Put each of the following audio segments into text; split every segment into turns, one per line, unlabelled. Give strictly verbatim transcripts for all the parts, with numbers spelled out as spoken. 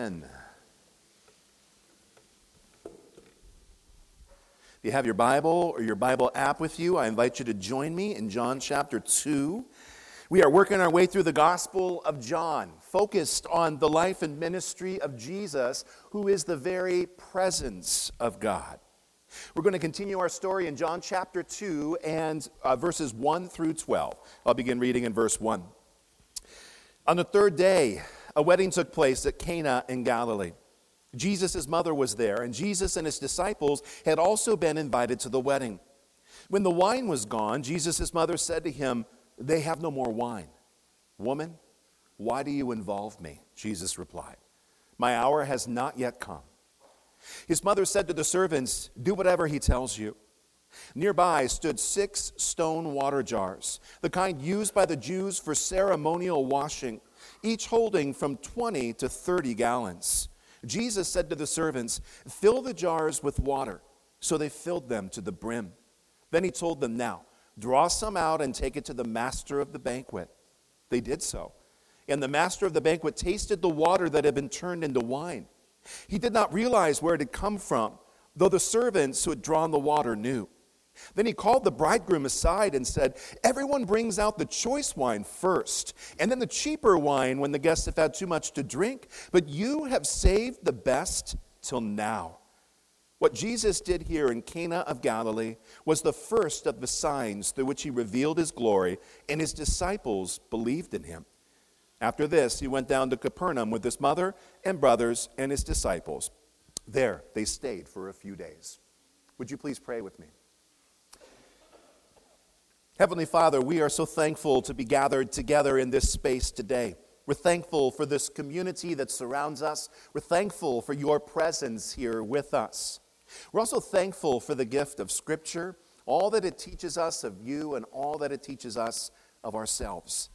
Amen. If you have your Bible or your Bible app with you, I invite you to join me in John chapter two. We are working our way through the Gospel of John, focused on the life and ministry of Jesus, who is the very presence of God. We're going to continue our story in John chapter two and uh, verses one through twelve. I'll begin reading in verse one. On the third day, a wedding took place at Cana in Galilee. Jesus' mother was there, and Jesus and his disciples had also been invited to the wedding. When the wine was gone, Jesus' mother said to him, "They have no more wine." "Woman, why do you involve me?" Jesus replied. "My hour has not yet come." His mother said to the servants, "Do whatever he tells you." Nearby stood six stone water jars, the kind used by the Jews for ceremonial washing, each holding from twenty to thirty gallons. Jesus said to the servants, "Fill the jars with water." So they filled them to the brim. Then he told them, "Now, draw some out and take it to the master of the banquet." They did so. And the master of the banquet tasted the water that had been turned into wine. He did not realize where it had come from, though the servants who had drawn the water knew. Then he called the bridegroom aside and said, "Everyone brings out the choice wine first, and then the cheaper wine when the guests have had too much to drink. But you have saved the best till now." What Jesus did here in Cana of Galilee was the first of the signs through which he revealed his glory, and his disciples believed in him. After this, he went down to Capernaum with his mother and brothers and his disciples. There they stayed for a few days. Would you please pray with me? Heavenly Father, we are so thankful to be gathered together in this space today. We're thankful for this community that surrounds us. We're thankful for your presence here with us. We're also thankful for the gift of Scripture, all that it teaches us of you and all that it teaches us of ourselves.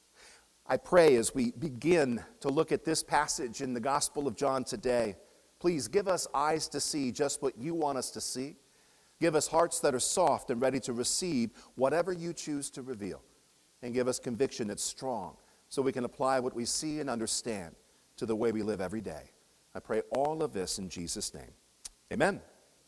I pray as we begin to look at this passage in the Gospel of John today, please give us eyes to see just what you want us to see. Give us hearts that are soft and ready to receive whatever you choose to reveal. And give us conviction that's strong so we can apply what we see and understand to the way we live every day. I pray all of this in Jesus' name. Amen.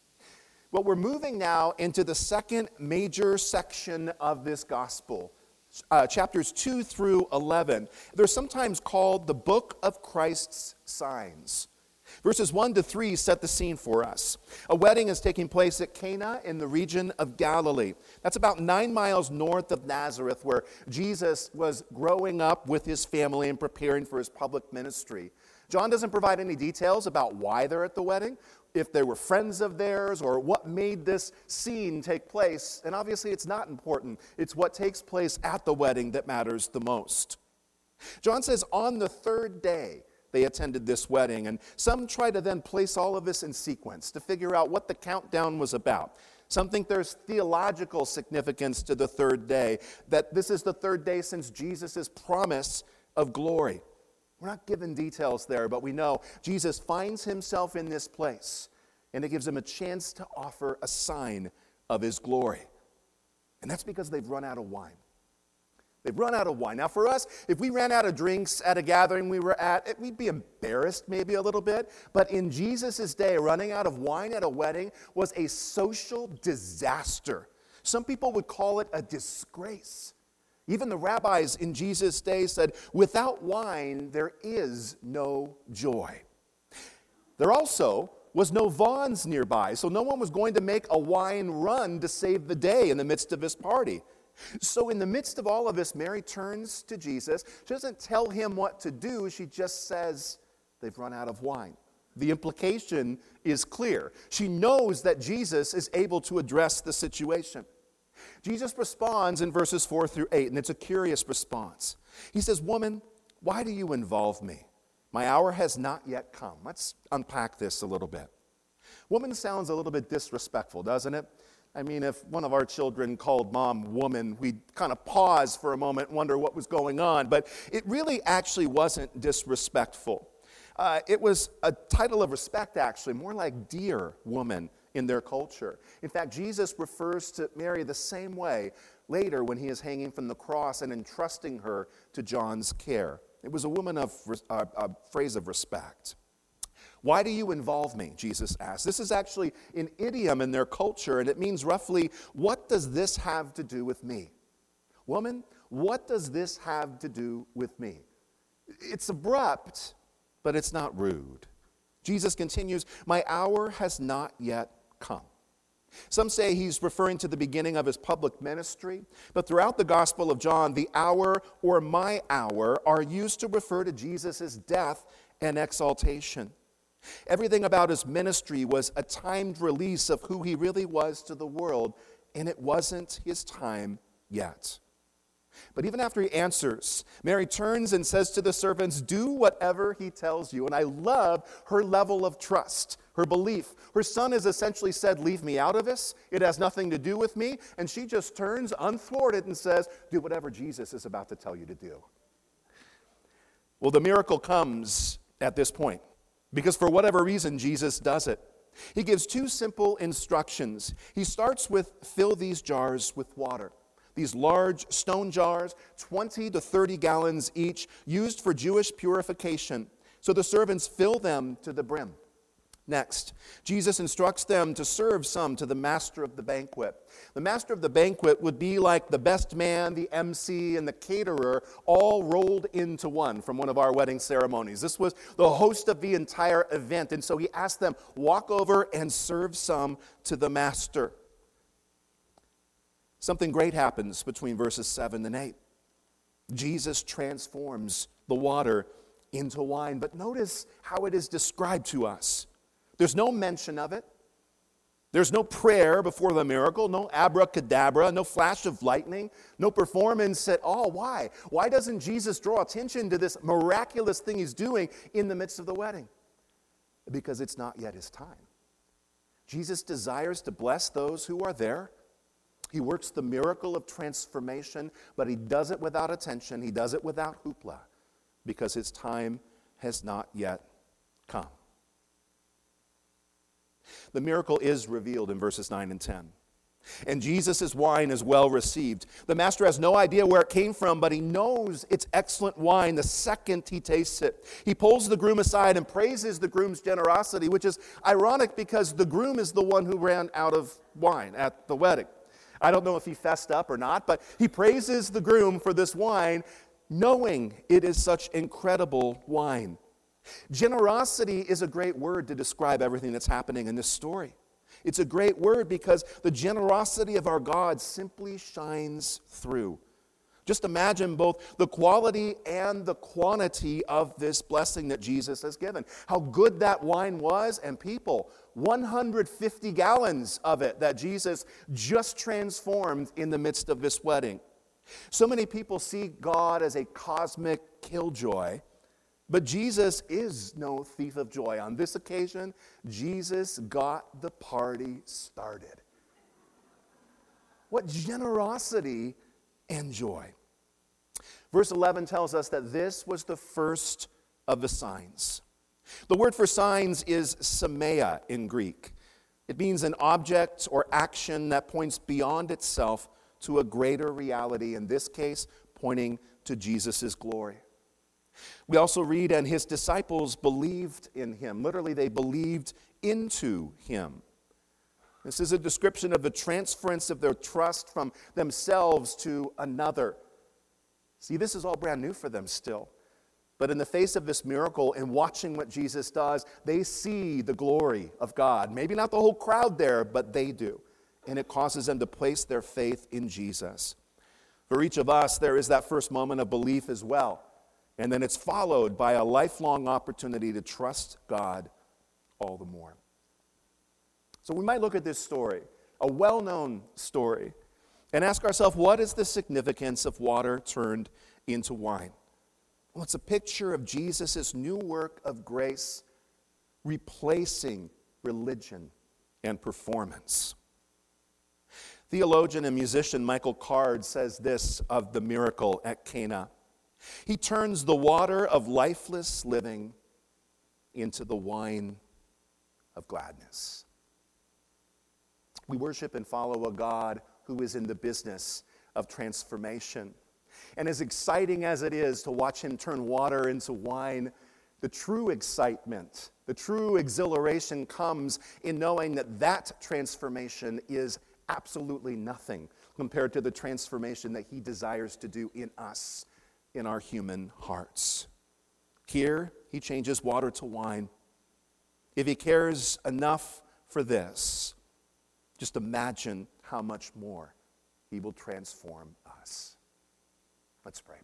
Well, we're moving now into the second major section of this gospel, uh, chapters two through eleven. They're sometimes called the Book of Christ's Signs. Verses one to three set the scene for us. A wedding is taking place at Cana in the region of Galilee. That's about nine miles north of Nazareth, where Jesus was growing up with his family and preparing for his public ministry. John doesn't provide any details about why they're at the wedding, if they were friends of theirs, or what made this scene take place. And obviously it's not important. It's what takes place at the wedding that matters the most. John says on the third day, they attended this wedding, and some try to then place all of this in sequence to figure out what the countdown was about. Some think there's theological significance to the third day, that this is the third day since Jesus' promise of glory. We're not given details there, but we know Jesus finds himself in this place, and it gives him a chance to offer a sign of his glory. And that's because they've run out of wine. They've run out of wine. Now for us, if we ran out of drinks at a gathering we were at, we'd be embarrassed maybe a little bit. But in Jesus' day, running out of wine at a wedding was a social disaster. Some people would call it a disgrace. Even the rabbis in Jesus' day said, without wine, there is no joy. There also was no Vons nearby, so no one was going to make a wine run to save the day in the midst of this party. So in the midst of all of this, Mary turns to Jesus. She doesn't tell him what to do. She just says, they've run out of wine. The implication is clear. She knows that Jesus is able to address the situation. Jesus responds in verses four through eight, and it's a curious response. He says, "Woman, why do you involve me? My hour has not yet come." Let's unpack this a little bit. Woman sounds a little bit disrespectful, doesn't it? I mean, if one of our children called mom woman, we'd kind of pause for a moment and wonder what was going on. But it really actually wasn't disrespectful. Uh, it was a title of respect, actually, more like dear woman in their culture. In fact, Jesus refers to Mary the same way later when he is hanging from the cross and entrusting her to John's care. It was a woman of uh, a phrase of respect. Why do you involve me? Jesus asked. This is actually an idiom in their culture, and it means roughly, what does this have to do with me? Woman, what does this have to do with me? It's abrupt, but it's not rude. Jesus continues, my hour has not yet come. Some say he's referring to the beginning of his public ministry, but throughout the Gospel of John, the hour or my hour are used to refer to Jesus' death and exaltation. Everything about his ministry was a timed release of who he really was to the world, and it wasn't his time yet. But even after he answers, Mary turns and says to the servants, do whatever he tells you. And I love her level of trust, her belief. Her son has essentially said, leave me out of this. It has nothing to do with me. And she just turns unthwarted and says, do whatever Jesus is about to tell you to do. Well, the miracle comes at this point, because for whatever reason, Jesus does it. He gives two simple instructions. He starts with, fill these jars with water. These large stone jars, twenty to thirty gallons each, used for Jewish purification. So the servants fill them to the brim. Next, Jesus instructs them to serve some to the master of the banquet. The master of the banquet would be like the best man, the M C, and the caterer, all rolled into one from one of our wedding ceremonies. This was the host of the entire event, and so he asked them, walk over and serve some to the master. Something great happens between verses seven and eight. Jesus transforms the water into wine, but notice how it is described to us. There's no mention of it. There's no prayer before the miracle, no abracadabra, no flash of lightning, no performance at all. Why? Why doesn't Jesus draw attention to this miraculous thing he's doing in the midst of the wedding? Because it's not yet his time. Jesus desires to bless those who are there. He works the miracle of transformation, but he does it without attention. He does it without hoopla, because his time has not yet come. The miracle is revealed in verses nine and ten. And Jesus' wine is well received. The master has no idea where it came from, but he knows it's excellent wine the second he tastes it. He pulls the groom aside and praises the groom's generosity, which is ironic because the groom is the one who ran out of wine at the wedding. I don't know if he fessed up or not, but he praises the groom for this wine, knowing it is such incredible wine. Generosity is a great word to describe everything that's happening in this story. It's a great word because the generosity of our God simply shines through. Just imagine both the quality and the quantity of this blessing that Jesus has given. How good that wine was, and people, one hundred fifty gallons of it that Jesus just transformed in the midst of this wedding. So many people see God as a cosmic killjoy, but Jesus is no thief of joy. On this occasion, Jesus got the party started. What generosity and joy. Verse eleven tells us that this was the first of the signs. The word for signs is semeia in Greek. It means an object or action that points beyond itself to a greater reality, in this case, pointing to Jesus' glory. We also read, and his disciples believed in him. Literally, they believed into him. This is a description of the transference of their trust from themselves to another. See, this is all brand new for them still. But in the face of this miracle and watching what Jesus does, they see the glory of God. Maybe not the whole crowd there, but they do. And it causes them to place their faith in Jesus. For each of us, there is that first moment of belief as well. And then it's followed by a lifelong opportunity to trust God all the more. So we might look at this story, a well-known story, and ask ourselves, what is the significance of water turned into wine? Well, it's a picture of Jesus' new work of grace replacing religion and performance. Theologian and musician Michael Card says this of the miracle at Cana. He turns the water of lifeless living into the wine of gladness. We worship and follow a God who is in the business of transformation. And as exciting as it is to watch him turn water into wine, The true excitement, the true exhilaration comes in knowing that that transformation is absolutely nothing compared to the transformation that he desires to do in us, in our human hearts. Here, he changes water to wine. If he cares enough for this, just imagine how much more he will transform us. Let's pray.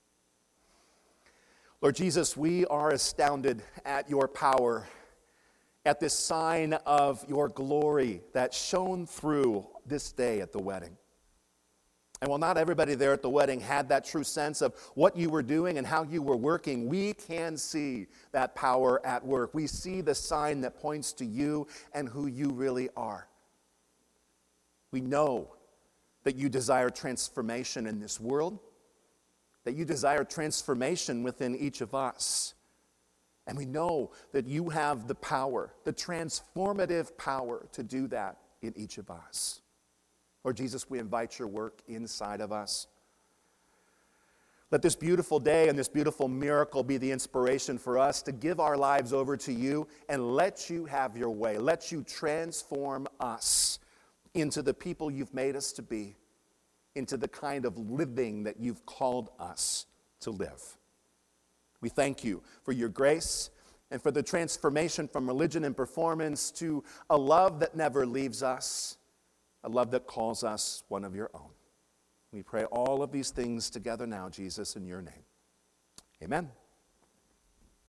Lord Jesus, we are astounded at your power, at this sign of your glory that shone through this day at the wedding. And while not everybody there at the wedding had that true sense of what you were doing and how you were working, we can see that power at work. We see the sign that points to you and who you really are. We know that you desire transformation in this world, that you desire transformation within each of us. And we know that you have the power, the transformative power to do that in each of us. Lord Jesus, we invite your work inside of us. Let this beautiful day and this beautiful miracle be the inspiration for us to give our lives over to you and let you have your way. Let you transform us into the people you've made us to be, into the kind of living that you've called us to live. We thank you for your grace and for the transformation from religion and performance to a love that never leaves us, a love that calls us one of your own. We pray all of these things together now, Jesus, in your name. Amen.